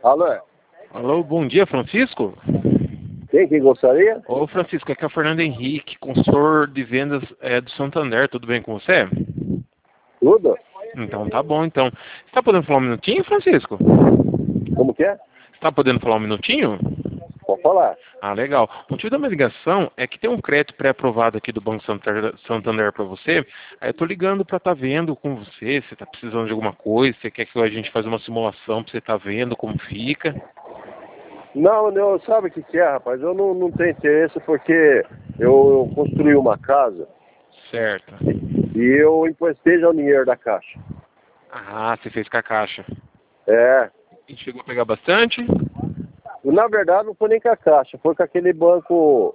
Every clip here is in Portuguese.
Alô? Alô, bom dia, Francisco? Quem gostaria? Ô, Francisco, aqui é o Fernando Henrique, consultor de vendas do Santander. Tudo bem com você? Tudo? Então, tá bom, então. Você tá podendo falar um minutinho, Francisco? Como que é? Você tá podendo falar um minutinho? Pode falar. Ah, legal. O motivo da minha ligação é que tem um crédito pré-aprovado aqui do Banco Santander para você. Aí eu tô ligando para estar vendo com você, se tá precisando de alguma coisa, se quer que a gente faça uma simulação para você estar vendo como fica. Não, sabe o que é, rapaz? Eu não tenho interesse porque eu construí uma casa Certo. e eu emprestei já o dinheiro da Caixa. Ah, você fez com a Caixa. É. E chegou a pegar bastante? Na verdade, não foi nem com a Caixa, foi com aquele banco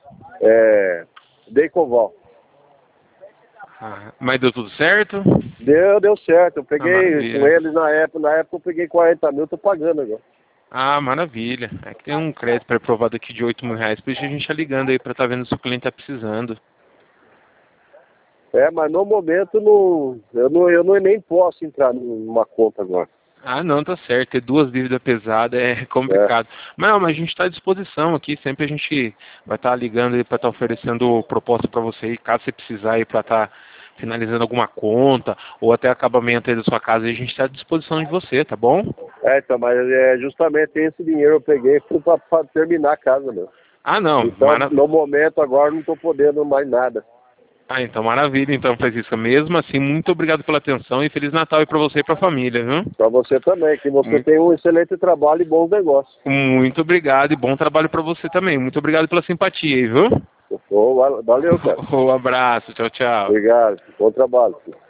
Decoval. Ah, mas deu tudo certo? Deu certo. Eu peguei Maravilha. com eles na época eu peguei 40 mil, tô pagando agora. Ah, maravilha. É que tem um crédito pré-aprovado aqui de R$ 8.000, por isso a gente tá ligando aí para estar vendo se o cliente tá precisando. Mas no momento eu não nem posso entrar numa conta agora. Ah, não, tá certo. Ter duas dívidas pesadas é complicado. Mas não, mas a gente está à disposição aqui. Sempre a gente vai estar ligando aí para estar oferecendo proposta para você aí, caso você precisar aí para estar finalizando alguma conta ou até acabamento aí da sua casa, a gente está à disposição de você, tá bom? Então, mas justamente esse dinheiro eu peguei para terminar a casa, meu. Ah, não. Então, no momento agora não estou podendo mais nada. Ah, então maravilha, então, Francisca. Mesmo assim, muito obrigado pela atenção e Feliz Natal aí para você e para a família, viu? Para você também, que você tem um excelente trabalho e bons negócios. Muito obrigado e bom trabalho para você também. Muito obrigado pela simpatia aí, viu? Valeu, cara. Um abraço, tchau, tchau. Obrigado, bom trabalho.